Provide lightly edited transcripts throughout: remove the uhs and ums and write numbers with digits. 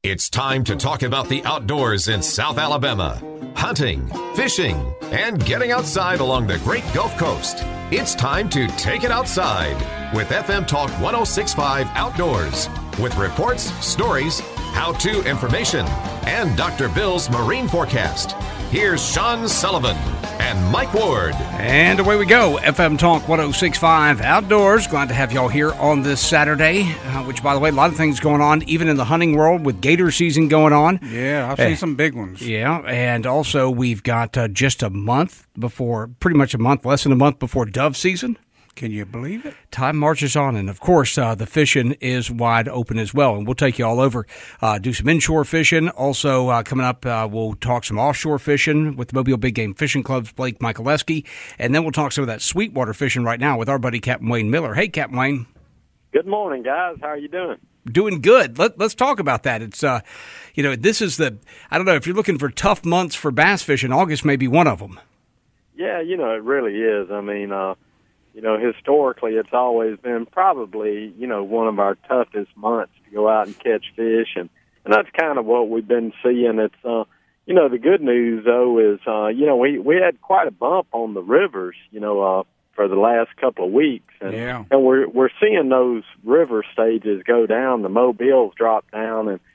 It's time to talk about the outdoors in South Alabama. Hunting, fishing, and getting outside along the Great Gulf Coast. It's time to take it outside with FM Talk 106.5 Outdoors. With reports, stories, how-to information, and Dr. Bill's marine forecast. Here's Sean Sullivan and Mike Ward. And away we go. FM Talk 106.5 Outdoors. Glad to have y'all here on this Saturday, which, by the way, a lot of things going on, even in the hunting world with gator season going on. Yeah, I've seen some big ones. Yeah, and also we've got just a month before, pretty much a month, less than a month before dove season. Can you believe it? Time marches on, and of course, the fishing is wide open as well, and we'll take you all over, do some inshore fishing. Also, coming up, we'll talk some offshore fishing with the Mobile Big Game Fishing Club's Blake Michaleski, and then we'll talk some of that sweetwater fishing right now with our buddy Captain Wayne Miller. Hey, Captain Wayne. Good morning, guys. How are you doing? Doing good. Let's talk about that. It's, this is I don't know, if you're looking for tough months for bass fishing, August may be one of them. Yeah, it really is. I mean, historically, it's always been probably, one of our toughest months to go out and catch fish, and that's kind of what we've been seeing. It's, the good news, though, is, we had quite a bump on the rivers, for the last couple of weeks, and we're seeing those river stages go down. The Mobiles drop down, and,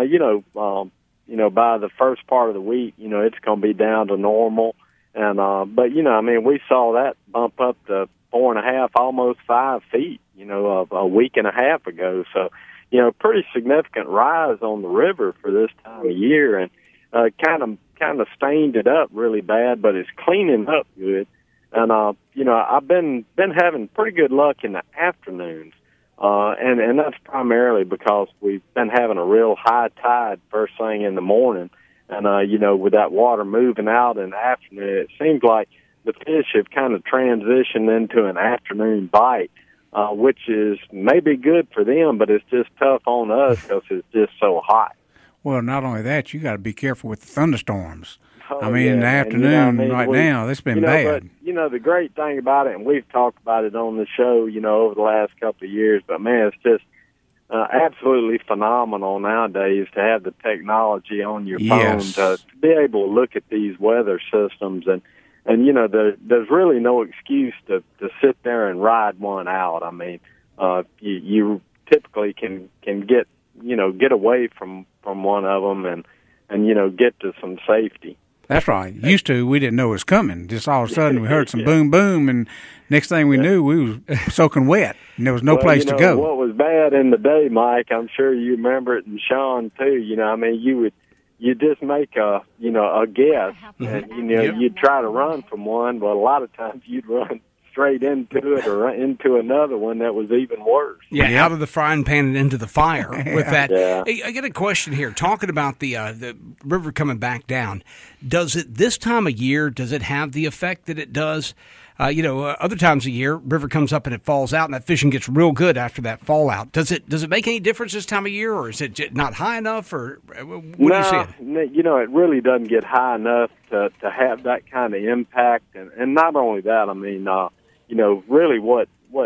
by the first part of the week, it's going to be down to normal. And, we saw that bump up to 4.5, almost 5 feet, a week and a half ago. So, pretty significant rise on the river for this time of year, and kind of stained it up really bad, but it's cleaning up good. And I've been having pretty good luck in the afternoons, and that's primarily because we've been having a real high tide first thing in the morning, and with that water moving out in the afternoon, it seems like the fish have kind of transitioned into an afternoon bite, which is maybe good for them, but it's just tough on us because it's just so hot. Well, not only that, you got to be careful with the thunderstorms. In the afternoon now, it's been bad. But, the great thing about it, and we've talked about it on the show, over the last couple of years, but, man, it's just absolutely phenomenal nowadays to have the technology on your phone to be able to look at these weather systems. And there's really no excuse to sit there and ride one out. I mean, you typically can get away from one of them and get to some safety. That's right. Used to, we didn't know it was coming. Just all of a sudden, we heard some boom, boom, and next thing we knew, we was soaking wet, and there was no place to go. What was bad in the day, Mike, I'm sure you remember it, and Sean, too, you just make a guess, and, you'd try to run from one, but a lot of times you'd run straight into it or into another one that was even worse. Yeah, out of the frying pan and into the fire with that. Yeah. Hey, I got a question here. Talking about the river coming back down, does it this time of year, does it have the effect that it does? Other times of year, river comes up and it falls out, and that fishing gets real good after that fallout. Does it make any difference this time of year, or is it not high enough, or what do you see? It really doesn't get high enough to have that kind of impact, and not only that, really what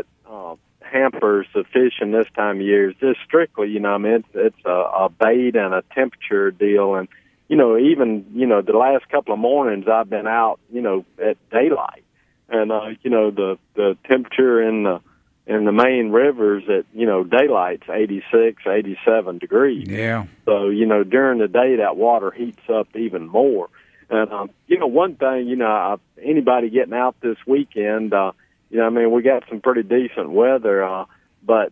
hampers the fishing this time of year is just strictly, it's a bait and a temperature deal, and even the last couple of mornings I've been out, at daylight. And the temperature in the main rivers at daylight's 86, 87 degrees. Yeah. So during the day that water heats up even more. And one thing anybody getting out this weekend, we got some pretty decent weather, but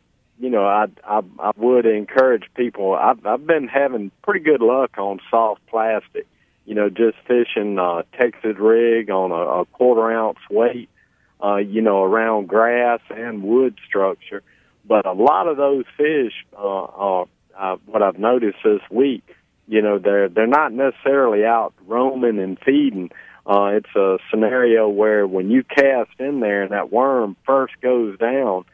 I would encourage people. I've been having pretty good luck on soft plastic. Just fishing Texas rig on a 1/4 ounce weight, around grass and wood structure. But a lot of those fish, what I've noticed this week, they're not necessarily out roaming and feeding. It's a scenario where when you cast in there and that worm first goes down,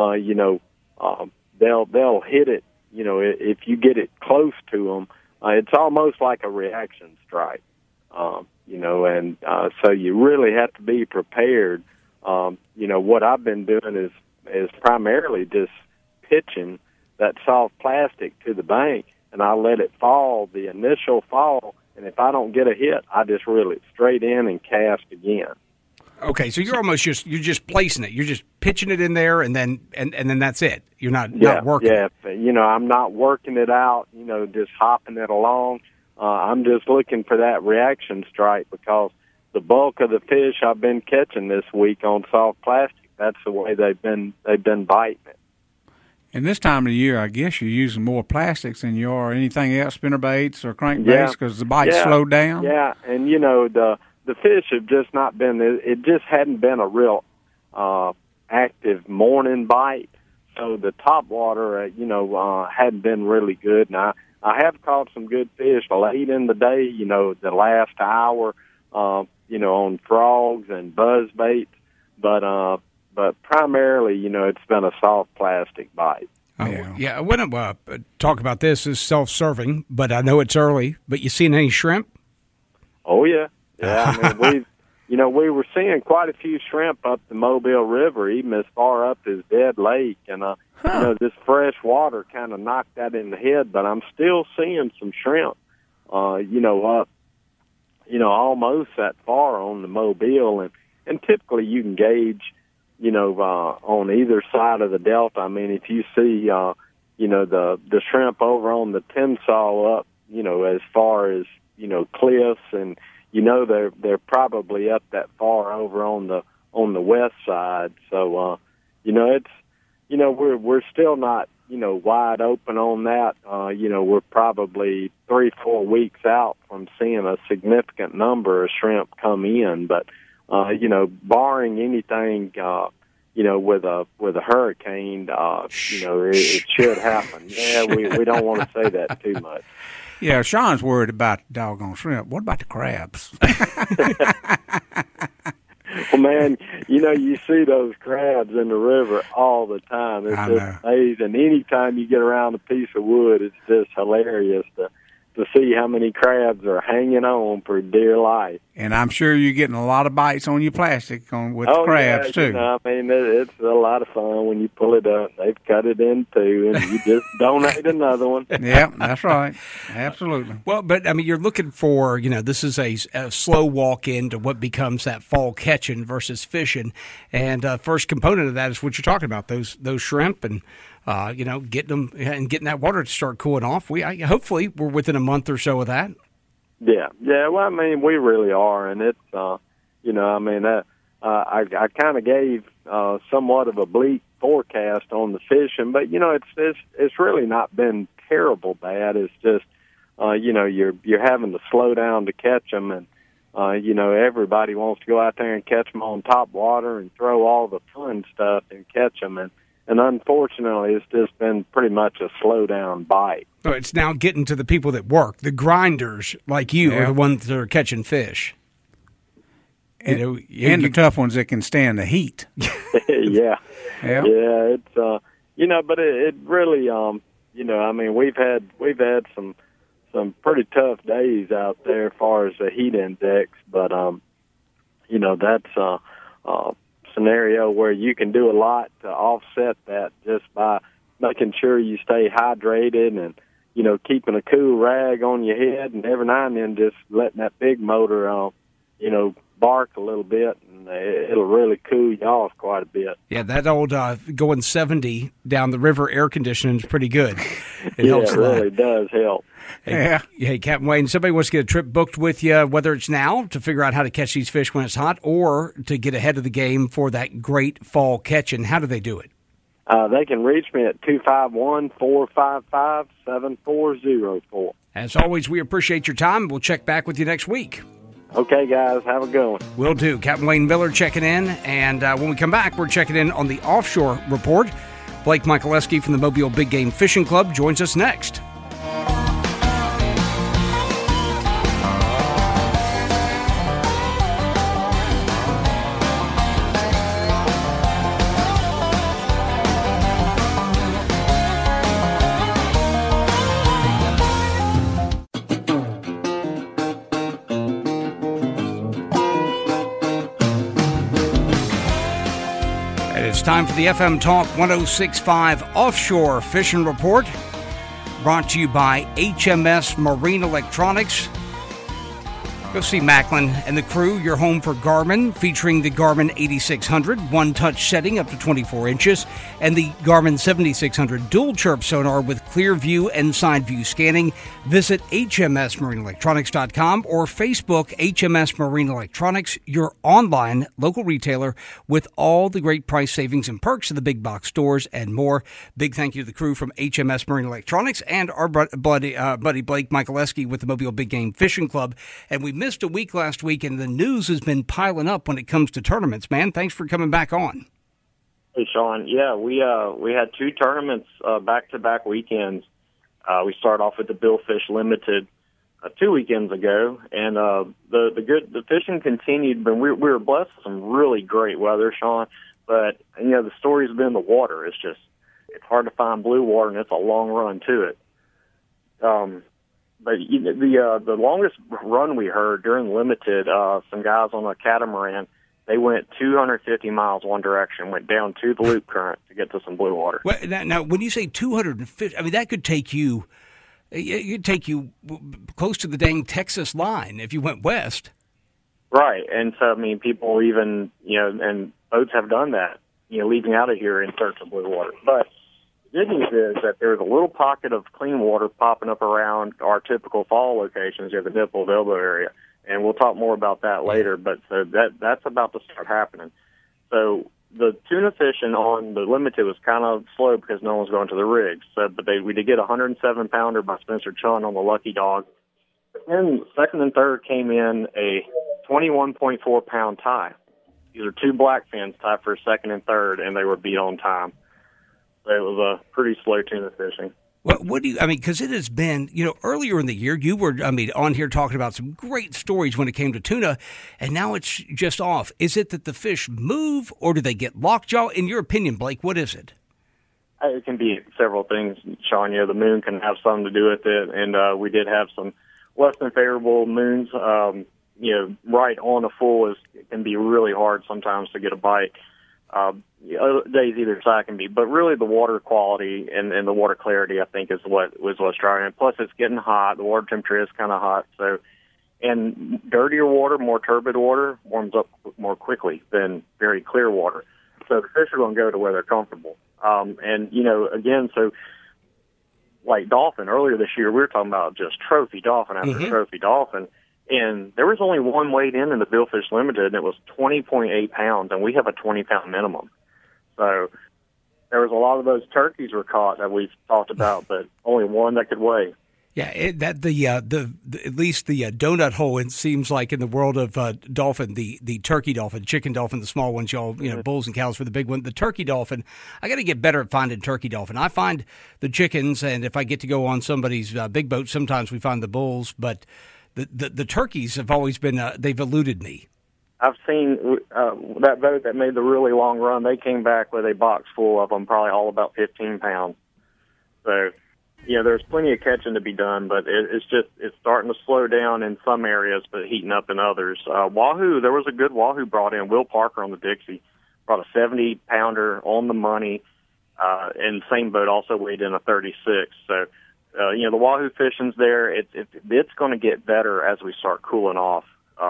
they'll hit it. If you get it close to them. It's almost like a reaction strike, so you really have to be prepared. What I've been doing is primarily just pitching that soft plastic to the bank and I let it fall, the initial fall, and if I don't get a hit, I just reel it straight in and cast again. Okay, so you're just placing it. You're just pitching it in there, and then that's it. You're not working. Yeah, I'm not working it out. Just hopping it along. I'm just looking for that reaction strike, because the bulk of the fish I've been catching this week on soft plastic, that's the way they've been biting it. And this time of the year, I guess you're using more plastics than you are anything else, spinnerbaits or crankbaits, because the bite slowed down. Yeah, and the fish have just not been. It just hadn't been a real active morning bite. So the top water, hadn't been really good. Now I have caught some good fish late in the day. The last hour, on frogs and buzzbaits, but primarily, it's been a soft plastic bite. Yeah, I want to talk about this as self-serving, but I know it's early. But you seen any shrimp? Oh yeah. I mean, we were seeing quite a few shrimp up the Mobile River, even as far up as Dead Lake, and this fresh water kind of knocked that in the head. But I'm still seeing some shrimp, up, almost that far on the Mobile, and typically you can gauge, on either side of the delta. I mean, if you see, the shrimp over on the Tensas up, as far as cliffs and. They're probably up that far over on the west side. So it's we're still not wide open on that. We're probably 3-4 weeks out from seeing a significant number of shrimp come in. But barring anything with a hurricane, it should happen. Yeah, we don't want to say that too much. Yeah, Sean's worried about the doggone shrimp. What about the crabs? Well, man, you see those crabs in the river all the time. It's just amazing. Anytime you get around a piece of wood, it's just hilarious to see how many crabs are hanging on for dear life. And I'm sure you're getting a lot of bites on your plastic with the crabs, too. It's a lot of fun when you pull it up. They've cut it in two, and you just donate another one. Yeah, that's right. Absolutely. Well, but, you're looking for, this is a slow walk into what becomes that fall catching versus fishing. And first component of that is what you're talking about, those shrimp and, getting them and getting that water to start cooling off. Hopefully we're within a month or so of that. Yeah. Well, we really are, and it's, I kind of gave somewhat of a bleak forecast on the fishing, but it's really not been terrible bad. It's just, you're having to slow down to catch them, and everybody wants to go out there and catch them on top water and throw all the fun stuff and catch them, and unfortunately, it's just been pretty much a slow-down bite. So it's now getting to the people that work. The grinders, like you, are the ones that are catching fish. And the tough ones that can stand the heat. Yeah. It's but it really we've had some pretty tough days out there as far as the heat index, but that's scenario where you can do a lot to offset that just by making sure you stay hydrated and keeping a cool rag on your head, and every now and then just letting that big motor bark a little bit, and it'll really cool you off quite a bit. Yeah, that old going 70 down the river air conditioning is pretty good. It helps. It really does help. Hey, Captain Wayne, somebody wants to get a trip booked with you, whether it's now to figure out how to catch these fish when it's hot or to get ahead of the game for that great fall catching. How do they do it? They can reach me at 251-455-7404. As always, we appreciate your time. We'll check back with you next week. Okay, guys, have a good one. Will do. Captain Wayne Miller checking in, and when we come back, we're checking in on the offshore report. Blake Michaleski from the Mobile Big Game Fishing Club joins us next. It's time for the FM Talk 106.5 Offshore Fishing Report. brought to you by HMS Marine Electronics. Go see Macklin and the crew, your home for Garmin, featuring the Garmin 8600 one-touch setting up to 24 inches and the Garmin 7600 dual chirp sonar with clear view and side view scanning. Visit hmsmarineenelectronics.com or Facebook HMS Marine Electronics, your online local retailer with all the great price savings and perks of the big box stores and more. Big thank you to the crew from HMS Marine Electronics and our buddy Blake Michaleski with the Mobile Big Game Fishing Club. And we missed a week last week, and the news has been piling up when it comes to tournaments, man. Thanks for coming back on. Hey, Sean. Yeah, we had two tournaments back-to-back weekends. We started off with the Billfish Limited 2 weekends ago, and the fishing continued, but we were blessed with some really great weather, Sean. But the story's been the water. It's hard to find blue water, and it's a long run to it. But the longest run we heard during Limited, some guys on a catamaran, they went 250 miles one direction, went down to the loop current to get to some blue water. Well, now, when you say 250, I mean, that could take you close to the dang Texas line if you went west. Right, and so, I mean, people even, and boats have done that, leaving out of here in search of blue water. But the good news is that there's a little pocket of clean water popping up around our typical fall locations, the Nipple Elbow area, and we'll talk more about that later. But so that's about to start happening. So the tuna fishing on the Limited was kind of slow because no one was going to the rigs. So, but we did get a 107-pounder by Spencer Chun on the Lucky Dog. Then second and third came in a 21.4-pound tie. These are two blackfins tied for second and third, and they were beat on time. So it was a pretty slow tuna fishing. What do you, I mean, because it has been, earlier in the year, you were, on here talking about some great stories when it came to tuna, and now it's just off. Is it that the fish move, or do they get lockjaw? In your opinion, Blake, what is it? It can be several things, Sean. The moon can have something to do with it, and we did have some less than favorable moons. Right on a full it can be really hard sometimes to get a bite. Other days either side can be, but really the water quality and the water clarity, I think, is what's driving it. Plus, it's getting hot. The water temperature is kind of hot, so and dirtier water, more turbid water, warms up more quickly than very clear water. So the fish are going to go to where they're comfortable. Again, so like dolphin earlier this year, we were talking about just trophy dolphin after trophy dolphin. And there was only one weighed in the Billfish Limited, and it was 20.8 pounds, and we have a 20-pound minimum. So there was a lot of those turkeys were caught that we've talked about, but only one that could weigh. Yeah, at least the donut hole, it seems like in the world of dolphin, the turkey dolphin, chicken dolphin, the small ones, bulls and cows for the big one. The turkey dolphin, I got to get better at finding turkey dolphin. I find the chickens, and if I get to go on somebody's big boat, sometimes we find the bulls, but the turkeys have always been, they've eluded me. I've seen that boat that made the really long run. They came back with a box full of them, probably all about 15 pounds. So, there's plenty of catching to be done, but it's starting to slow down in some areas, but heating up in others. Wahoo, there was a good wahoo brought in. Will Parker on the Dixie brought a 70-pounder on the money, and the same boat also weighed in a 36. So, the wahoo fishing's there. It's going to get better as we start cooling off.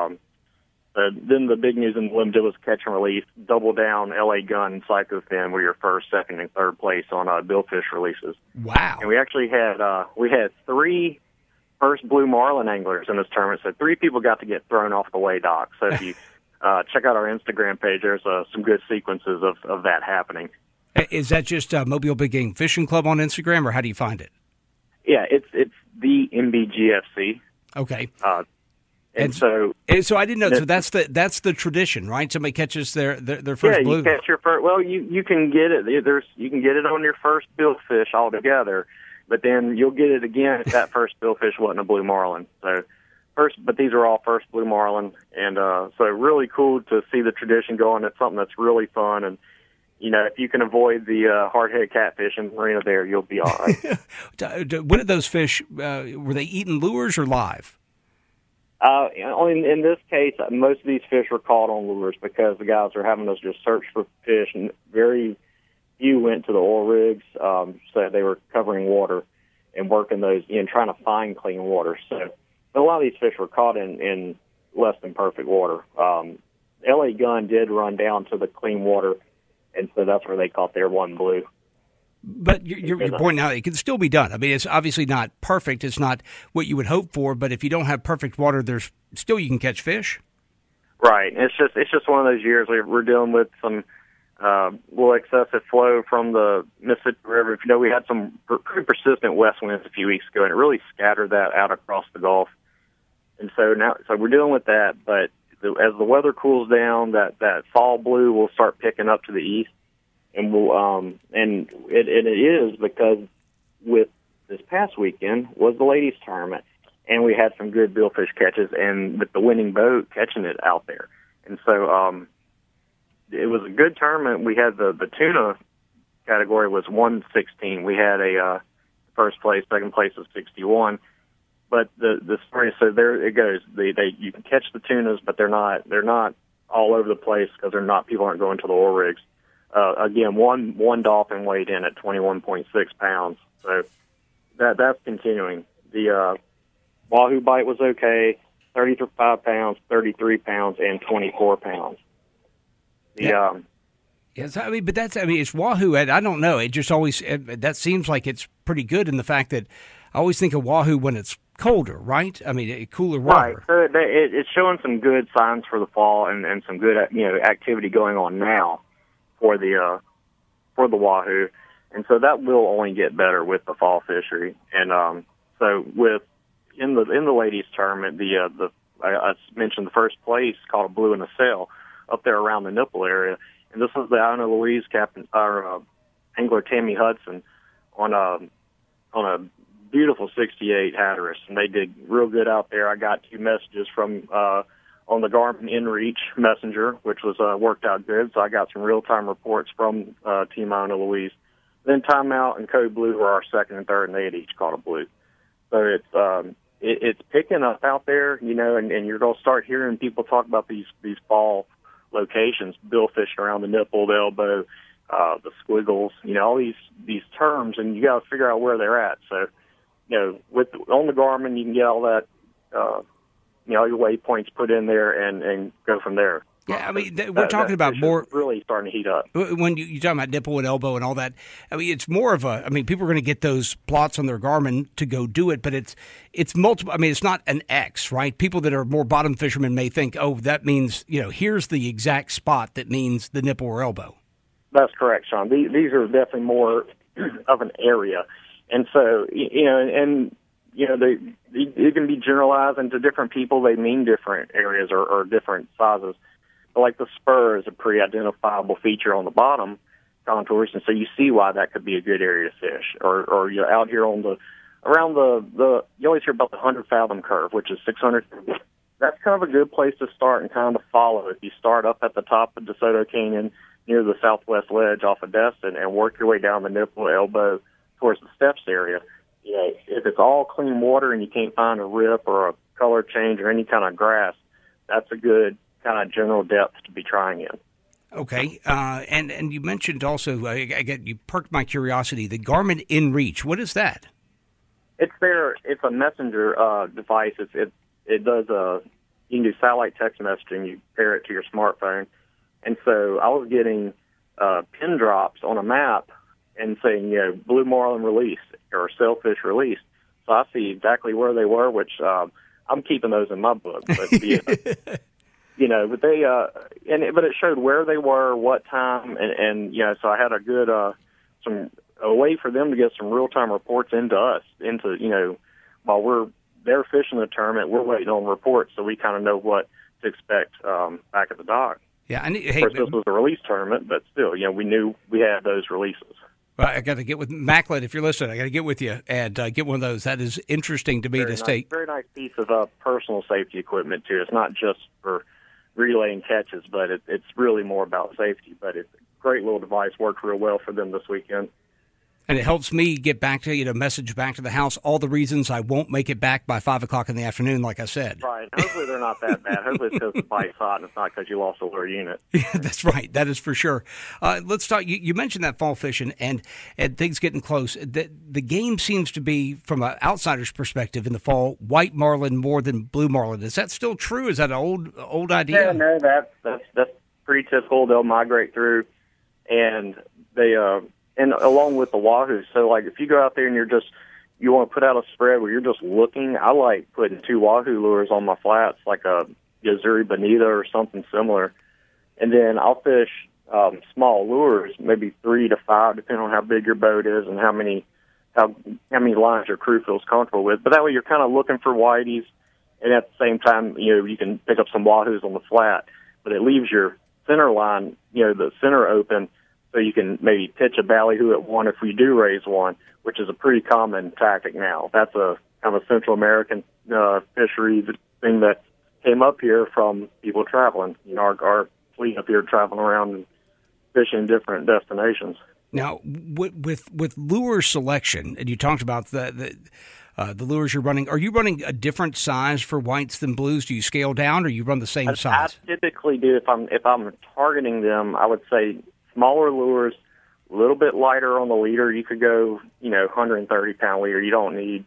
Then the big news in the Limited was catch and release. Double down, LA Gun, and Psycho Fin were your first, second, and third place on Billfish releases. Wow! And we actually had three first blue marlin anglers in this tournament. So 3 people got to get thrown off the weigh dock. So if you check out our Instagram page, there's some good sequences of that happening. Is that just Mobile Big Game Fishing Club on Instagram, or how do you find it? Yeah, it's the MBGFC. Okay. And so I didn't know. So that's the tradition, right? Somebody catches their first blue. Yeah, you catch your first. Well, you can get it. You can get it on your first billfish altogether, but then you'll get it again if that first billfish wasn't a blue marlin. So but these are all first blue marlin, and so really cool to see the tradition going. It's something that's really fun, and if you can avoid the hard-headed catfish in the marina there, you'll be all right. When did those fish, were they eating lures or live? In this case, most of these fish were caught on lures because the guys are having us just search for fish, and very few went to the oil rigs, so they were covering water. and working those, trying to find clean water. So a lot of these fish were caught in less than perfect water. L.A. Gun did run down to the clean water, and so that's where they caught their one blue. But you're pointing out it can still be done. I mean, it's obviously not perfect. It's not what you would hope for. But if you don't have perfect water, there's still you can catch fish. Right. It's just one of those years we're dealing with some little excessive flow from the Mississippi River. We had some pretty persistent west winds a few weeks ago, and it really scattered that out across the Gulf. And so we're dealing with that. But as the weather cools down, that fall blue will start picking up to the east. And it is because with this past weekend was the ladies' tournament, and we had some good billfish catches, and with the winning boat catching it out there, and so it was a good tournament. We had the tuna category was 116. We had a first place, second place was 61. But the story, so there it goes. You can catch the tunas, but they're not all over the place because people aren't going to the oil rigs. Again, one dolphin weighed in at 21.6 pounds. So that's continuing. The wahoo bite was okay, 35 pounds, 33 pounds, and 24 pounds. Yes, it's wahoo. I don't know. It just always that seems like it's pretty good in the fact that I always think of wahoo when it's colder, right? I mean, cooler water. Right. So it's showing some good signs for the fall and some good activity going on now for the wahoo, and so that will only get better with the fall fishery. And so in the ladies tournament, I mentioned the first place caught a blue in a sail up there around the nipple area, and this was the Iona Louise angler Tammy Hudson on a beautiful 68 Hatteras, and they did real good out there. I got 2 messages from on the Garmin InReach messenger, which was worked out good. So I got some real-time reports from Team Iona Louise. Then Timeout and Code Blue were our second and third, and they had each caught a blue. So it's picking up out there, and you're going to start hearing people talk about these fall locations, bill fishing around the nipple, the elbow, the squiggles, all these terms, and you got to figure out where they're at. So, on the Garmin, you can get all that, all your waypoints put in there and go from there. Yeah, I mean, we're talking about more really starting to heat up. When you talk about nipple and elbow and all that, I mean, it's more of people are going to get those plots on their Garmin to go do it, but it's multiple. I mean, it's not an X, right? People that are more bottom fishermen may think, oh, that means, here's the exact spot that means the nipple or elbow. That's correct, Sean. These are definitely more of an area. And so, they can be generalized into different people. They mean different areas or different sizes. But like the spur is a pretty identifiable feature on the bottom contours, and so you see why that could be a good area to fish. Or you're out here on around the you always hear about the 100 fathom curve, which is 600. That's kind of a good place to start and kind of follow. If you start up at the top of DeSoto Canyon near the southwest ledge off of Destin and work your way down the nipple, elbow towards the steps area, if it's all clean water and you can't find a rip or a color change or any kind of grass, that's a good kind of general depth to be trying in. Okay, and you mentioned also, you perked my curiosity, the Garmin InReach. What is that? It's a messenger device. It does you can do satellite text messaging. You pair it to your smartphone, and so I was getting pin drops on a map and saying blue marlin released or sailfish released. So I see exactly where they were, which I'm keeping those in my book. But but they but it showed where they were, what time, and so I had a good a way for them to get some real time reports into us, while they're fishing the tournament, we're waiting on reports, so we kind of know what to expect back at the dock. Yeah, of course, this was a release tournament, but still, we knew we had those releases. Well, I got to get with Macklin. If you're listening, I got to get with you and get one of those. That is interesting to me to stay. Very nice piece of personal safety equipment too. It's not just for relaying catches, but it's really more about safety. But it's a great little device. Worked real well for them this weekend. And it helps me get back to, message back to the house all the reasons I won't make it back by 5 o'clock in the afternoon, like I said. Right. Hopefully they're not that bad. Hopefully it's because the bike's hot and it's not because you lost a lure unit. Yeah, that's right. That is for sure. Let's talk. You mentioned that fall fishing and things getting close. The game seems to be, from an outsider's perspective, in the fall, white marlin more than blue marlin. Is that still true? Is that an old idea? Yeah, no, that's pretty typical. They'll migrate through, and they and along with the wahoo. So, like, if you go out there and you want to put out a spread where you're just looking, I like putting 2 wahoo lures on my flats, like a Yazuri Bonita or something similar. And then I'll fish small lures, maybe 3 to 5, depending on how big your boat is and how many lines your crew feels comfortable with. But that way you're kind of looking for whiteys, and at the same time, you can pick up some wahoos on the flat. But it leaves your center line, the center open, so you can maybe pitch a ballyhoo at one if we do raise one, which is a pretty common tactic now. That's a kind of a Central American fishery thing that came up here from people traveling. Our fleet up here traveling around and fishing different destinations. Now, with lure selection, and you talked about the lures you're running, are you running a different size for whites than blues? Do you scale down, or you run the same size? I typically do. If I'm targeting them, I would say smaller lures, a little bit lighter on the leader. You could go, 130-pound leader. You don't need,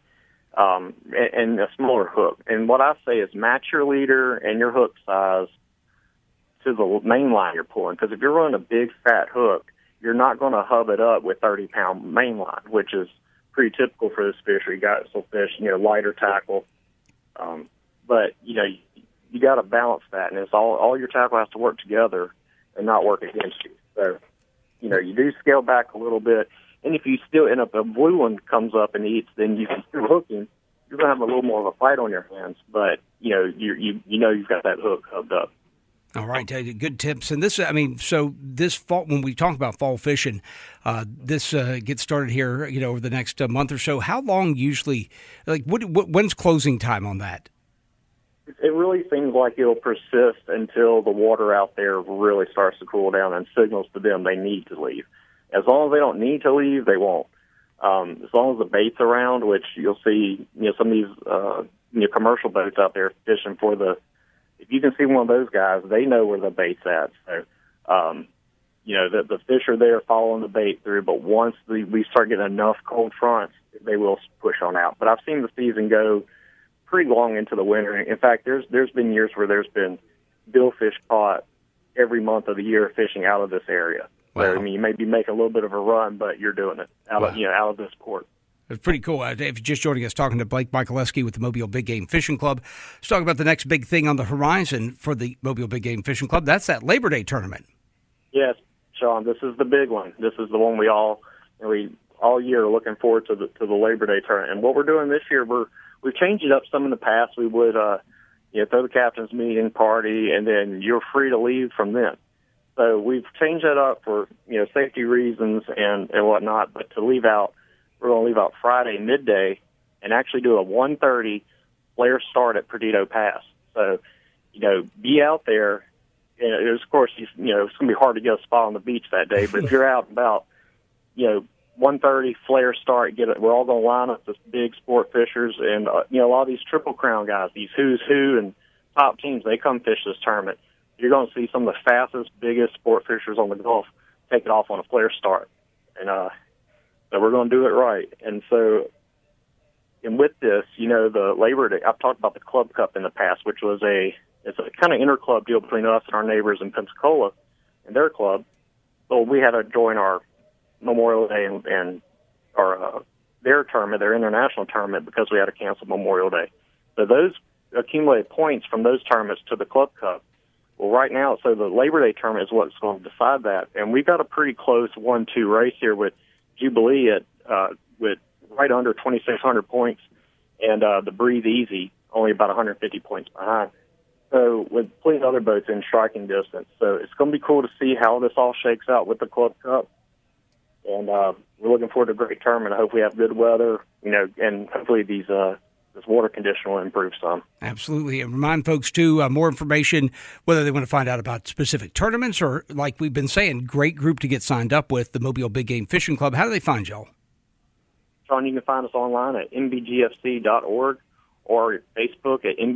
and a smaller hook. And what I say is match your leader and your hook size to the main line you're pulling. Because if you're running a big, fat hook, you're not going to hub it up with 30-pound main line, which is pretty typical for this fishery. Guys will fish, lighter tackle. But, you got to balance that. And it's all your tackle has to work together and not work against you. So, you do scale back a little bit. And if you still end up, a blue one comes up and eats, then you can still hook him. You're going to have a little more of a fight on your hands. But, you've got that hook hubbed up. All right, good tips. And this, so this fall, when we talk about fall fishing, this gets started here, over the next month or so. How long usually, when's closing time on that? It really seems like it'll persist until the water out there really starts to cool down and signals to them they need to leave. As long as they don't need to leave, they won't. As long as the bait's around, which you'll see, some of these commercial boats out there fishing for if you can see one of those guys, they know where the bait's at. So, the fish are there following the bait through, but once we start getting enough cold fronts, they will push on out. But I've seen the season go pretty long into the winter. In fact, there's been years where there's been billfish caught every month of the year fishing out of this area. Wow. So, you may be making a little bit of a run, but you're doing it out of this port. It's pretty cool. If you're just joining us, talking to Blake Michaleski with the Mobile Big Game Fishing Club. Let's talk about the next big thing on the horizon for the Mobile Big Game Fishing Club. That's that Labor Day tournament. Yes, Sean, this is the big one. This is the one we all year are looking forward to the Labor Day tournament. And what we're doing this year, we've changed it up some in the past. We would throw the captain's meeting party, and then you're free to leave from then. So we've changed that up for safety reasons and whatnot. But to leave out, we're going to leave out Friday midday and actually do a 1:30 flare start at Perdido Pass. So, be out there. Of course, it's going to be hard to get a spot on the beach that day. But if you're out about, 1:30 flare start, we're all going to line up as big sport fishers, and a lot of these Triple Crown guys, these who's who and top teams, they come fish this tournament. You're going to see some of the fastest, biggest sport fishers on the Gulf take it off on a flare start, and so we're going to do it right. And so, and with this, the Labor Day, I've talked about the Club Cup in the past, which was it's a kind of inter-club deal between us and our neighbors in Pensacola and their club. So we had to join our Memorial Day and their tournament, their international tournament, because we had to cancel Memorial Day. So those accumulated points from those tournaments to the Club Cup. Well, right now, so the Labor Day tournament is what's going to decide that. And we've got a pretty close 1-2 race here with Jubilee with right under 2,600 points, and the Breathe Easy only about 150 points behind. So with plenty of other boats in striking distance. So it's going to be cool to see how this all shakes out with the Club Cup. And we're looking forward to a great tournament. I hope we have good weather, and hopefully this water condition will improve some. Absolutely. And remind folks, too, more information, whether they want to find out about specific tournaments or, like we've been saying, great group to get signed up with, the Mobile Big Game Fishing Club. How do they find y'all? Sean, you can find us online at mbgfc.org or Facebook at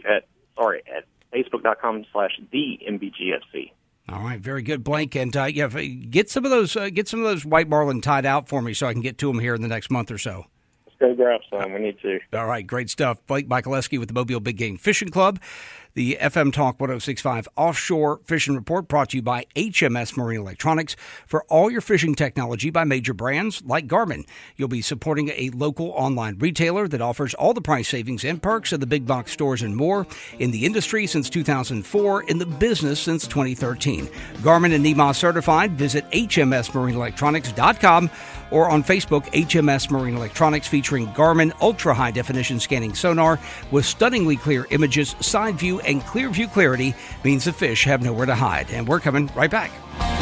facebook.com/thembgfc. All right, very good, Blake, and get some of those white marlin tied out for me so I can get to them here in the next month or so. Let's go grab some. We need to. All right, great stuff. Blake Michaleski with the Mobile Big Game Fishing Club. The FM Talk 106.5 Offshore Fishing Report brought to you by HMS Marine Electronics. For all your fishing technology by major brands like Garmin, you'll be supporting a local online retailer that offers all the price savings and perks of the big box stores and more. In the industry since 2004, in the business since 2013. Garmin and NEMA certified. Visit hmsmarineenelectronics.com or on Facebook, HMS Marine Electronics, featuring Garmin ultra-high-definition scanning sonar with stunningly clear images, side view, and clear view clarity means the fish have nowhere to hide. And we're coming right back.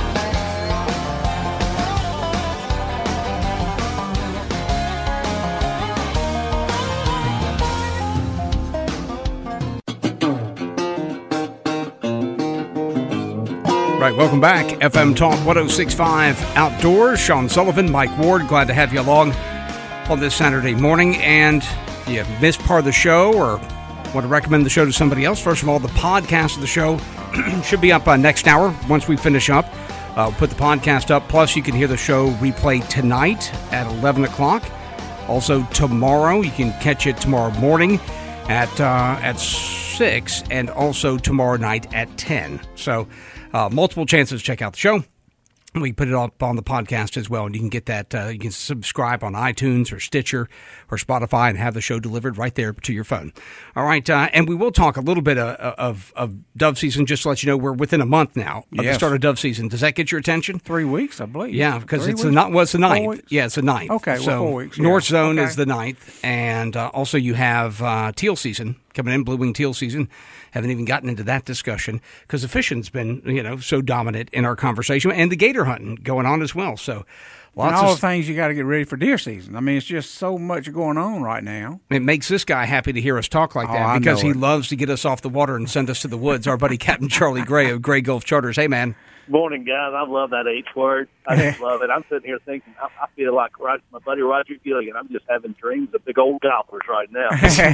Right, welcome back. FM Talk 106.5 Outdoors. Sean Sullivan, Mike Ward, glad to have you along on this Saturday morning. And if you missed part of the show or want to recommend the show to somebody else, first of all, the podcast of the show should be up next hour once we finish up. We'll put the podcast up. Plus, you can hear the show replay tonight at 11 o'clock. Also, tomorrow, you can catch it tomorrow morning at 6 and also tomorrow night at 10. So, multiple chances to check out the show. We put it up on the podcast as well, and you can get that. You can subscribe on iTunes or Stitcher or Spotify and have the show delivered right there to your phone. All right, and we will talk a little bit of dove season, just to let you know we're within a month now of the start of dove season. Does that get your attention? 3 weeks, I believe. Yeah, because it's the 9th. Yeah, it's the 9th. Okay, so 4 weeks. North Zone is the 9th, and also you have teal season coming in, blue wing teal season. Haven't even gotten into that discussion because the fishing's been, so dominant in our conversation, and the gator hunting going on as well. So lots all of the things you got to get ready for deer season. I mean, it's just so much going on right now. It makes this guy happy to hear us talk like that because he loves to get us off the water and send us to the woods. Our buddy Captain Charlie Gray of Gray Gulf Charters. Hey, man. Morning, guys. I love that H word. I just love it. I'm sitting here thinking, I feel like my buddy Roger Gilligan. I'm just having dreams of big old golfers right now.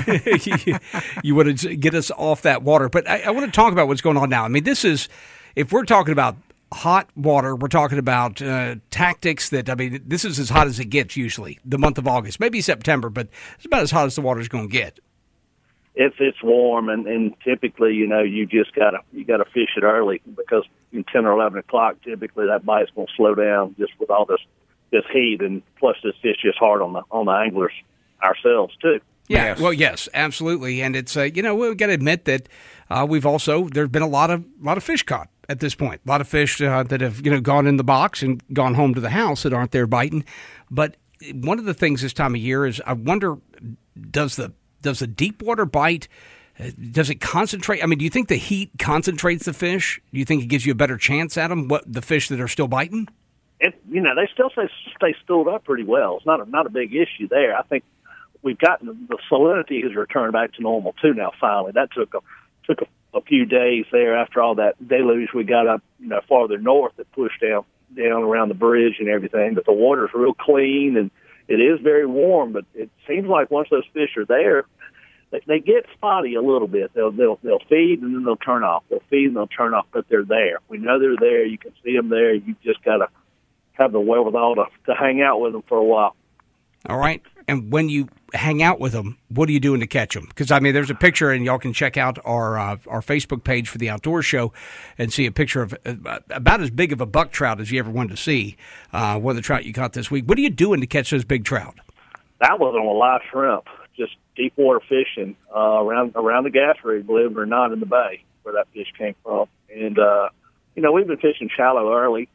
You want to get us off that water. But I want to talk about what's going on now. I mean, if we're talking about hot water, we're talking about tactics this is as hot as it gets usually, the month of August. Maybe September, but it's about as hot as the water's going to get. It's warm, and typically, you just gotta fish it early because in 10 or 11 o'clock, typically that bite's gonna slow down just with all this heat, and plus this fish is hard on the anglers ourselves too. Yeah, yes. Well, yes, absolutely, and it's we've got to admit that there's been a lot of fish caught at this point, a lot of fish that have gone in the box and gone home to the house that aren't there biting. But one of the things this time of year is I wonder, does the deep water bite, does it concentrate? I mean, do you think the heat concentrates the fish? Do you think it gives you a better chance at them, the fish that are still biting? They still stay stooled up pretty well. It's not a big issue there. I think we've gotten the salinity has returned back to normal too now. Finally, that took a few days there after all that deluge we got up farther north that pushed down around the bridge and everything. But the water's real clean and it is very warm. But it seems like once those fish are there, they get spotty a little bit. They'll feed and then they'll turn off. They'll feed and they'll turn off, but they're there. We know they're there. You can see them there. You just got to have the wherewithal to hang out with them for a while. All right. And when you hang out with them, what are you doing to catch them? Because, there's a picture, and y'all can check out our Facebook page for the Outdoors Show and see a picture of about as big of a buck trout as you ever wanted to see, one of the trout you caught this week. What are you doing to catch those big trout? That was on a live shrimp, just deep water fishing around the gas rig, believe it or not, in the bay where that fish came from. And, we've been fishing shallow early,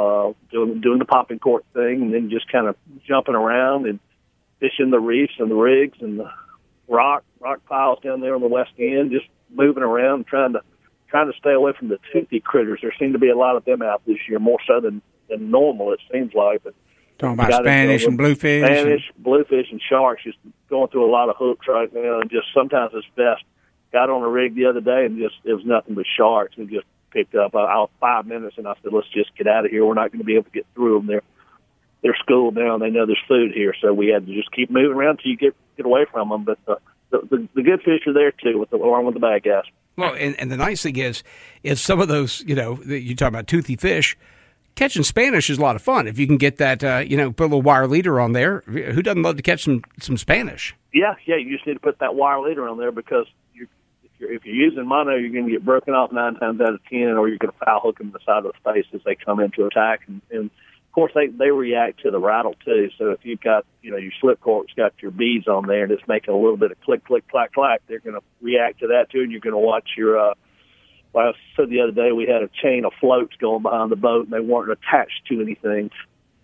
doing the popping cork thing, and then just kind of jumping around and fishing the reefs and the rigs and the rock piles down there on the west end, just moving around, trying to stay away from the toothy critters. There seem to be a lot of them out this year, more so than normal, it seems like. But talking about Spanish and bluefish. Bluefish and sharks, just going through a lot of hooks right now, and just sometimes it's best. Got on a rig the other day, and it was nothing but sharks, and just picked up 5 minutes, and I said, let's just get out of here. We're not going to be able to get through them. they're schooled now and they know there's food here. So we had to just keep moving around till you get away from them. But the good fish are there too, along with the bad guys. Well, and the nice thing is some of those, you talk about toothy fish. Catching Spanish is a lot of fun if you can get that, put a little wire leader on there. Who doesn't love to catch some Spanish? Yeah. You just need to put that wire leader on there because if you're using mono, you're going to get broken off 9 times out of 10, or you're going to foul hook them in the side of the face as they come into attack. And of course, they react to the rattle too. So if you've got, your slip cork's got your beads on there and it's making a little bit of click, click, clack, clack, they're going to react to that too, and you're going to watch your. Like I said the other day, we had a chain of floats going behind the boat, and they weren't attached to anything.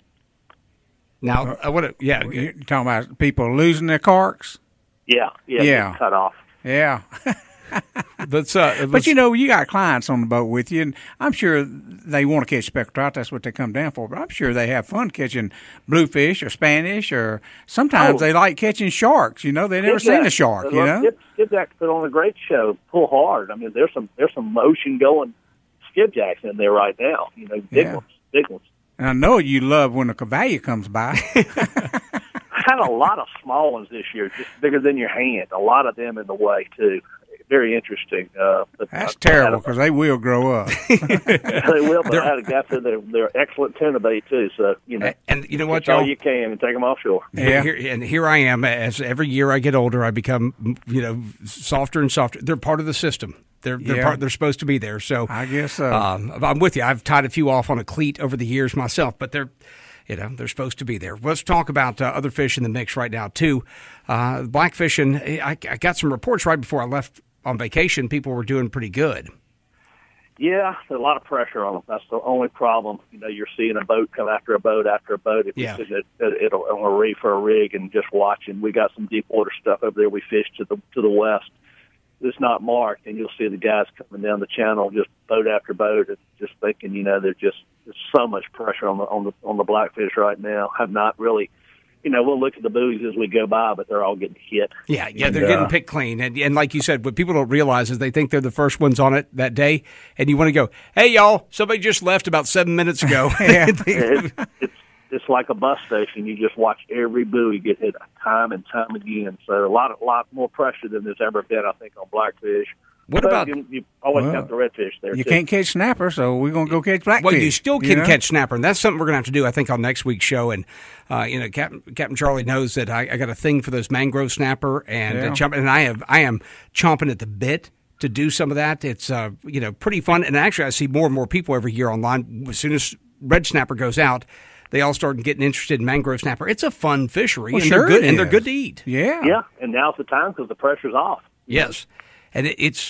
Now, I want to, you're talking about people losing their corks? Yeah. Cut off. Yeah. But you got clients on the boat with you, and I'm sure they want to catch speckled trout. That's what they come down for. But I'm sure they have fun catching bluefish or Spanish, or sometimes they like catching sharks. They've never seen a shark. Skipjacks put on a great show. Pull hard. I mean, there's some ocean going skipjacks in there right now. Big ones. And I know you love when a cavalla comes by. I had a lot of small ones this year, just bigger than your hand. A lot of them in the way too. Very interesting. That's terrible because they will grow up. They will, but I had a guy said they're excellent tuna too. So and you know what, y'all, you can and take them offshore. Yeah, here I am. As every year I get older, I become softer and softer. They're part of the system. They're supposed to be there. So I guess so. I'm with you. I've tied a few off on a cleat over the years myself, but they're supposed to be there. Let's talk about other fish in the mix right now too. Blackfish, and I got some reports right before I left on vacation. People were doing pretty good. Yeah, there's a lot of pressure on them. That's the only problem. You're seeing a boat come after a boat after a boat. If you sit on a reef or a rig and just watching, we got some deep water stuff over there. We fish to the west. It's not marked, and you'll see the guys coming down the channel, just boat after boat, and just thinking, there's so much pressure on the blackfish right now. Have not really. We'll look at the buoys as we go by, but they're all getting hit. Yeah, they're getting picked clean. And like you said, what people don't realize is they think they're the first ones on it that day, and you want to go, hey, y'all, somebody just left about 7 minutes ago. It's like a bus station. You just watch every buoy get hit time and time again. So a lot more pressure than there's ever been, I think, on blackfish. What about you always got the redfish there? You can't catch snapper, so we're going to go catch blackfish. Well, you still can catch snapper, and that's something we're going to have to do, I think, on next week's show. And Captain Charlie knows that I got a thing for those mangrove snapper, and and I am chomping at the bit to do some of that. It's pretty fun, and actually I see more and more people every year online. As soon as red snapper goes out, they all start getting interested in mangrove snapper. It's a fun fishery, and they're good, and they're good to eat. Yeah, and now's the time because the pressure's off. Yes. And it's,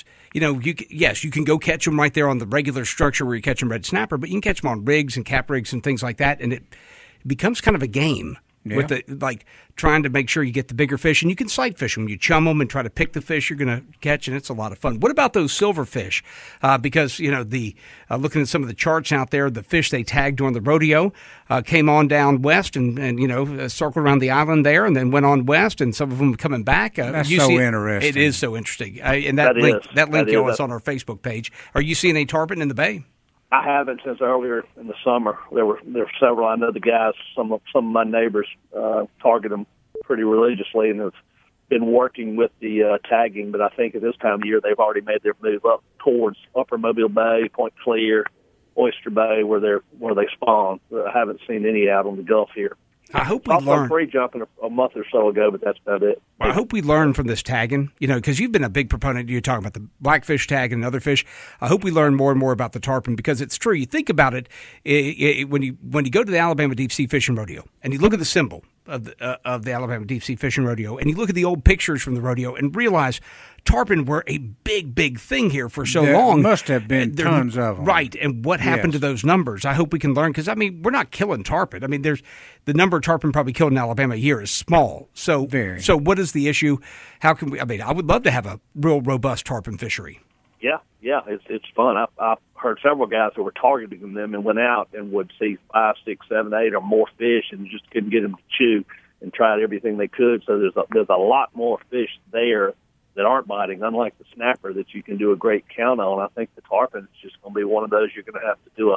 you can go catch them right there on the regular structure where you catch them red snapper, but you can catch them on rigs and cap rigs and things like that, and it becomes kind of a game with trying to make sure you get the bigger fish, and you can sight fish them. You chum them and try to pick the fish you're going to catch, and it's a lot of fun. What about those silverfish? Because looking at some of the charts out there, the fish they tagged during the rodeo came on down west and circled around the island there, and then went on west, and some of them coming back. That's so interesting. It is so interesting, and that link is on our Facebook page. Are you seeing any tarpon in the bay? I haven't since earlier in the summer. There were several. I know the guys, some of my neighbors target them pretty religiously, and have been working with the tagging. But I think at this time of year they've already made their move up towards Upper Mobile Bay, Point Clear, Oyster Bay, where they spawn. I haven't seen any out on the Gulf here. I hope we learn. Free jumping a month or so ago, but that's about it. I hope we learn from this tagging, because you've been a big proponent. You're talking about the blackfish tag and other fish. I hope we learn more and more about the tarpon, because it's true. You think about it, when you go to the Alabama Deep Sea Fishing Rodeo and you look at the symbol of the Alabama Deep Sea Fishing Rodeo, and you look at the old pictures from the rodeo and realize tarpon were a big thing here for so long. There must have been tons of them. Right, and what happened to those numbers? I hope we can learn, because, we're not killing tarpon. There's the number of tarpon probably killed in Alabama a year is small. So what is the issue? How can we, I would love to have a real robust tarpon fishery. Yeah, it's fun. I've heard several guys who were targeting them and went out and would see 5, 6, 7, 8 or more fish and just couldn't get them to chew, and tried everything they could. So there's a lot more fish there that aren't biting, unlike the snapper that you can do a great count on. I think the tarpon is just going to be one of those you're going to have to do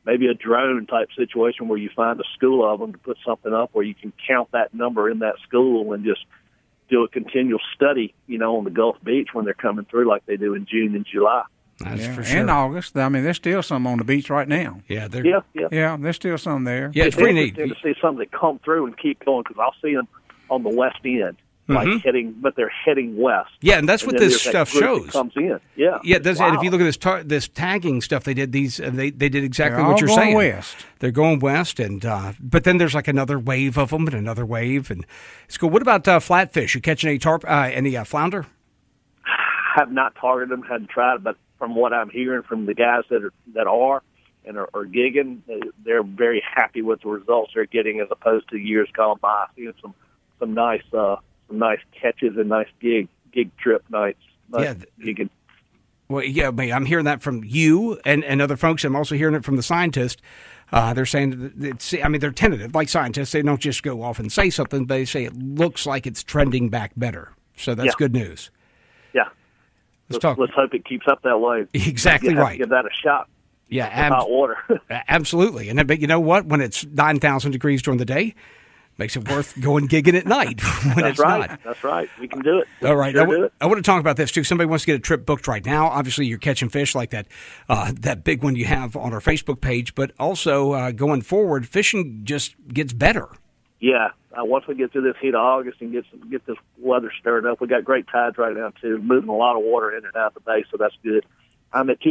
maybe a drone type situation where you find a school of them to put something up where you can count that number in that school and just do a continual study, on the Gulf Beach when they're coming through like they do in June and July. That's for sure. And August. I mean, there's still some on the beach right now. Yeah, there's still some there. Yeah, it's pretty neat to see something that come through and keep going, because I'll see them on the west end, but they're heading west. Yeah, and that's what this stuff shows. Comes in. Yeah. Yeah, and if you look at this tagging stuff they did, they did exactly what you're saying. West. They're going west, and but then there's like another wave of them and another wave, and it's cool. What about flatfish? You catching any flounder? Have not targeted them, hadn't tried, but from what I'm hearing from the guys that are gigging, they're very happy with the results they're getting as opposed to years gone by. Seeing some nice catches and nice gig trip nights. Gigging. Well, yeah, I'm hearing that from you and other folks. I'm also hearing it from the scientists. They're saying that they're tentative, like scientists. They don't just go off and say something, but they say it looks like it's trending back better. So that's good news. Yeah. Let's hope it keeps up that way. Exactly right. Give that a shot. Yeah, hot water. Absolutely. But you know what? When it's 9,000 degrees during the day, makes it worth going gigging at night when it's not. That's right. We can do it. All right. I want to talk about this, too. Somebody wants to get a trip booked right now. Obviously, you're catching fish like that big one you have on our Facebook page. But also, going forward, fishing just gets better. Yeah. Once we get through this heat of August and get this weather stirred up, we got great tides right now, too, moving a lot of water in and out of the bay, so that's good. I'm at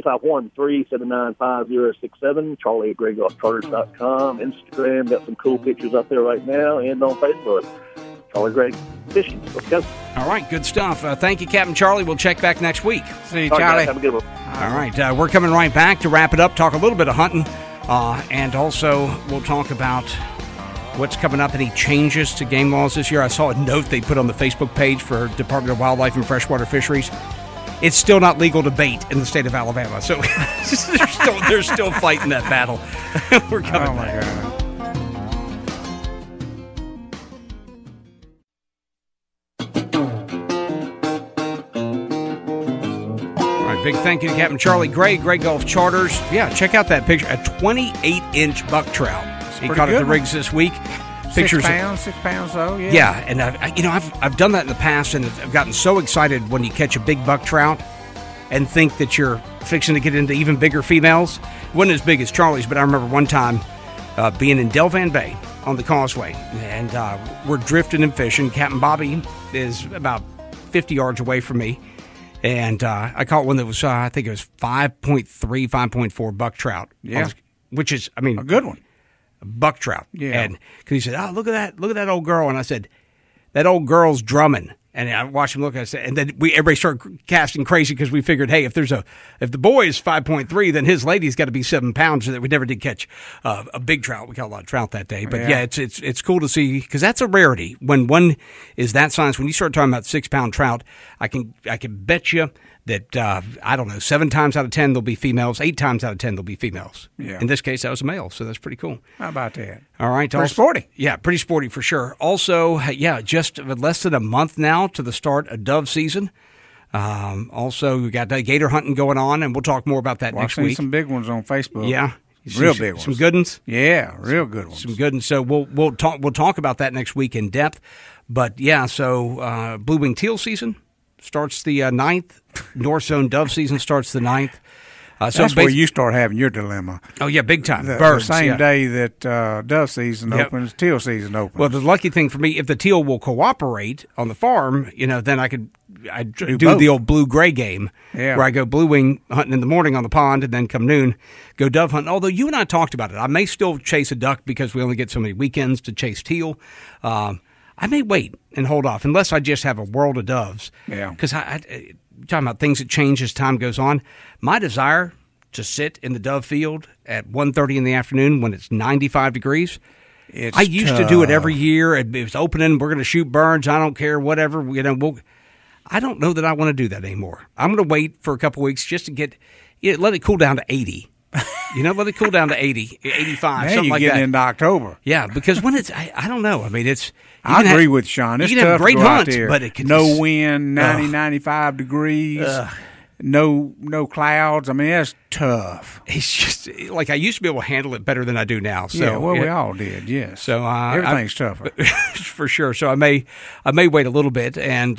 251-379-5067, Charlie at GrayGolfCharters.com, Instagram, got some cool pictures up there right now, and on Facebook, Charlie Gray Fishing. Let's go. All right, good stuff. Thank you, Captain Charlie. We'll check back next week. See you, Charlie. Have a good one. All right, we're coming right back to wrap it up, talk a little bit of hunting, and also we'll talk about what's coming up, any changes to game laws this year. I saw a note they put on the Facebook page for Department of Wildlife and Freshwater Fisheries. It's still not legal to bait in the state of Alabama, so they're still fighting that battle. We're coming back. All right, big thank you to Captain Charlie Gray, Gray Gulf Charters. Yeah, check out that picture, a 28-inch buck trout. He caught at the rigs this week. Pictures 6 pounds, though. Yeah. Yeah, and I've done that in the past, and I've gotten so excited when you catch a big buck trout, and think that you're fixing to get into even bigger females. It wasn't as big as Charlie's, but I remember one time being in Delvan Bay on the Causeway, and we're drifting and fishing. Captain Bobby is about 50 yards away from me, and I caught one that was I think it was 5.3, 5.4 buck trout. Yeah, which is a good one. Buck trout. Yeah. And because he said, "Oh, look at that old girl," and I said, "That old girl's drumming." And I watched him look. I said, and then everybody started casting crazy because we figured, hey, if the boy is 5.3, then his lady's got to be 7 pounds. So that we never did catch a big trout. We caught a lot of trout that day, but yeah it's cool to see because that's a rarity when one is that size. When you start talking about 6 pound trout, I can bet you that, I don't know, 7 times out of 10 there'll be females, 8 times out of 10 there'll be females. Yeah. In this case, that was a male, so that's pretty cool. How about that? All right. Pretty sporty. Yeah, pretty sporty for sure. Also, just less than a month now to the start of dove season. Also, we got gator hunting going on, and we'll talk more about that next week. I've seen some big ones on Facebook. Yeah. Real big ones. Some good ones? Yeah, real good ones. Some good ones. So we'll talk about that next week in depth. But, so blue-winged teal season starts the 9th. North Zone dove season starts the 9th. That's where you start having your dilemma. Oh, yeah, big time. Birds, the same day that dove season opens, teal season opens. Well, the lucky thing for me, if the teal will cooperate on the farm, then I do the old blue-gray game where I go blue-wing hunting in the morning on the pond and then come noon, go dove hunting. Although you and I talked about it. I may still chase a duck because we only get so many weekends to chase teal. I may wait and hold off unless I just have a world of doves. Yeah. Because talking about things that change as time goes on, my desire to sit in the dove field at 1:30 in the afternoon when it's 95 degrees. I used to do it every year. It was opening. We're going to shoot birds. I don't care. Whatever. I don't know that I want to do that anymore. I'm going to wait for a couple of weeks just to let it cool down to 80. Let it cool down to 80, 85, something like that. You're getting into October. Yeah, because when it's, I don't know. I mean, it's. I agree with Sean. It's you can tough have great to go hunts, out there. But it can no wind, 95 degrees. no clouds. I mean, that's tough. It's just like I used to be able to handle it better than I do now. So, yeah, well, we all did, yes. So everything's tougher for sure. So I may wait a little bit, and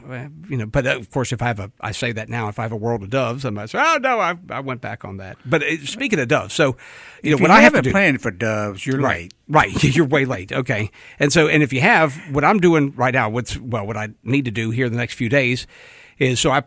but of course, if I say that now, if I have a world of doves, I might say, oh no, I went back on that. But speaking of doves, so what I haven't planned for doves, you're late. Right, you're way late. Okay, and if you have, what I'm doing right now, what I need to do here the next few days is, so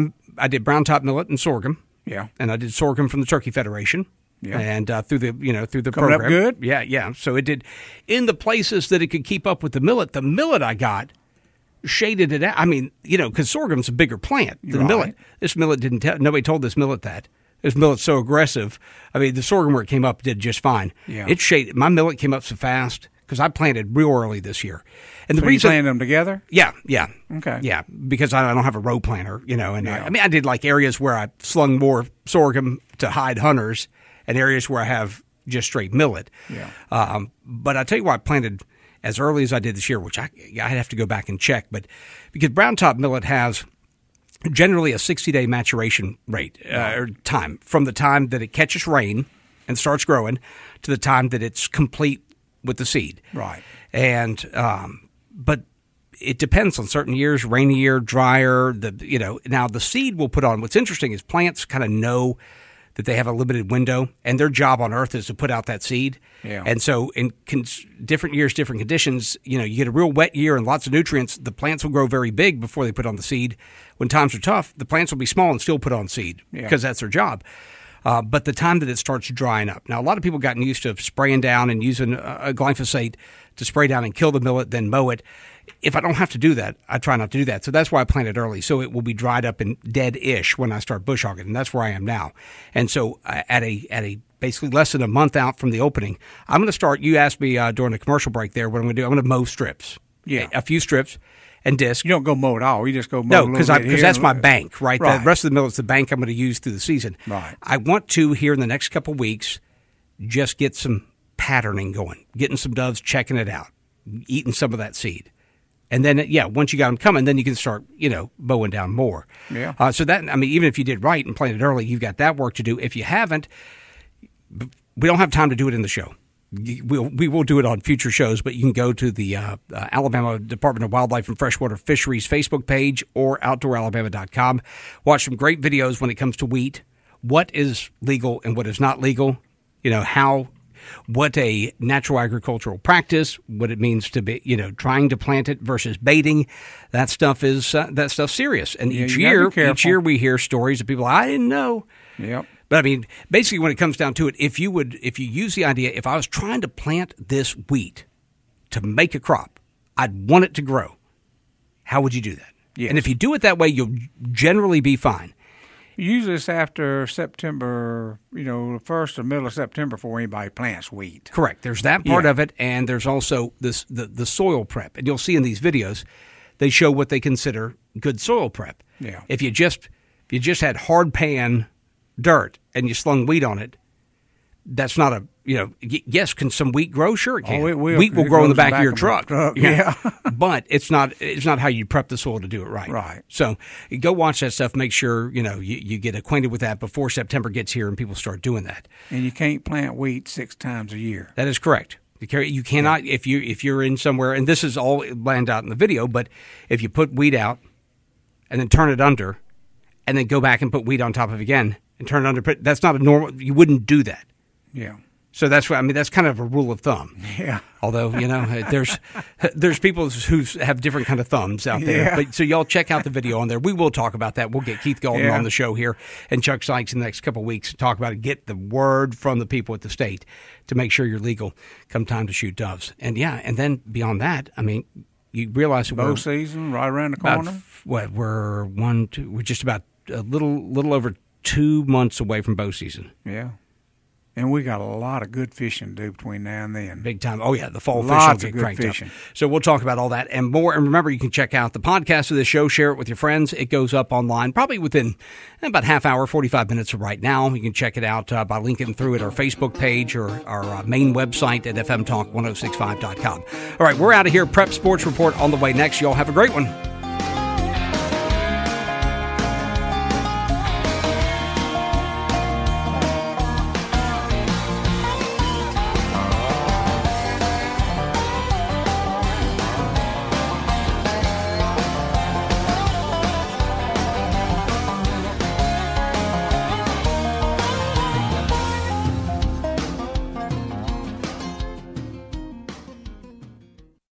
I did brown top millet and sorghum. Yeah, and I did sorghum from the Turkey Federation. Yeah, and through the Coming program. Up good. Yeah. So it did in the places that it could keep up with the millet. The millet I got shaded it out. I mean, because sorghum's a bigger plant than the millet. This millet nobody told this millet that. This millet's so aggressive. I mean, the sorghum where it came up did just fine. Yeah, it shaded. My millet came up so fast because I planted real early this year. And the reason you planted them together? Yeah. Okay. Yeah, because I don't have a row planter, and yeah. I did like areas where I slung more sorghum to hide hunters and areas where I have just straight millet. Yeah. But I tell you why I planted as early as I did this year, which I'd have to go back and check, but because brown top millet has generally a 60-day maturation rate or time from the time that it catches rain and starts growing to the time that it's complete with the seed. Right. And but it depends on certain years, rainier, drier. Now the seed will put on. What's interesting is plants kind of know that they have a limited window, and their job on Earth is to put out that seed. Yeah. And so in different years, different conditions, you get a real wet year and lots of nutrients, the plants will grow very big before they put on the seed. When times are tough, the plants will be small and still put on seed because that's their job. But the time that it starts drying up. Now, a lot of people gotten used to spraying down and using a glyphosate to spray down and kill the millet, then mow it. If I don't have to do that, I try not to do that. So that's why I planted early. So it will be dried up and dead-ish when I start bush hogging, and that's where I am now. And so at a basically less than a month out from the opening, I'm going to start. You asked me during the commercial break there what I'm going to do. I'm going to mow strips. Yeah. A few strips and disc. You don't go mow at all. You just go mow. No, because that's my bank, right? Right. The rest of the millet's the bank I'm going to use through the season. Right. I want to, here in the next couple of weeks, just get some patterning going, getting some doves, checking it out, eating some of that seed. And then, once you got them coming, then you can start, mowing down more. Yeah. So that, even if you did right and planted early, you've got that work to do. If you haven't, we don't have time to do it in the show. We will do it on future shows, but you can go to the Alabama Department of Wildlife and Freshwater Fisheries Facebook page or OutdoorAlabama.com. Watch some great videos when it comes to wheat, what is legal and what is not legal, what a natural agricultural practice, what it means to be, trying to plant it versus baiting. That stuff is serious. And each year we hear stories of people I didn't know. Yep. But basically, when it comes down to it, if you use the idea, if I was trying to plant this wheat to make a crop, I'd want it to grow. How would you do that? Yes. And if you do it that way, you'll generally be fine. Usually it's after September, the first or middle of September before anybody plants wheat. Correct. There's that part of it, and there's also the soil prep. And you'll see in these videos, they show what they consider good soil prep. Yeah. If you just had hard pan dirt and you slung wheat on it, that's not yes, can some wheat grow? Sure it can. Wheat will grow in the back of your truck. Yeah. But it's not how you prep the soil to do it right. Right. So go watch that stuff. Make sure, you get acquainted with that before September gets here and people start doing that. And you can't plant wheat 6 times a year. That is correct. You cannot, if you're in somewhere, and this is all planned out in the video, but if you put wheat out and then turn it under and then go back and put wheat on top of it again and turn it under, that's not a normal, you wouldn't do that. Yeah. So that's what that's kind of a rule of thumb. Yeah. Although there's people who have different kind of thumbs out there. Yeah. But so y'all check out the video on there. We will talk about that. We'll get Keith Golden on the show here and Chuck Sykes in the next couple of weeks to talk about it. Get the word from the people at the state to make sure you're legal come time to shoot doves. And and then beyond that, you realize that bow season right around the corner. We're just about a little over 2 months away from bow season. Yeah. And we got a lot of good fishing to do between now and then. Big time. Oh, yeah, the fall fishing will get cranked up. So we'll talk about all that and more. And remember, you can check out the podcast of this show, share it with your friends. It goes up online probably within about half hour, 45 minutes of right now. You can check it out by linking through at our Facebook page or our main website at fmtalk1065.com. All right, we're out of here. Prep Sports Report on the way next. Y'all have a great one.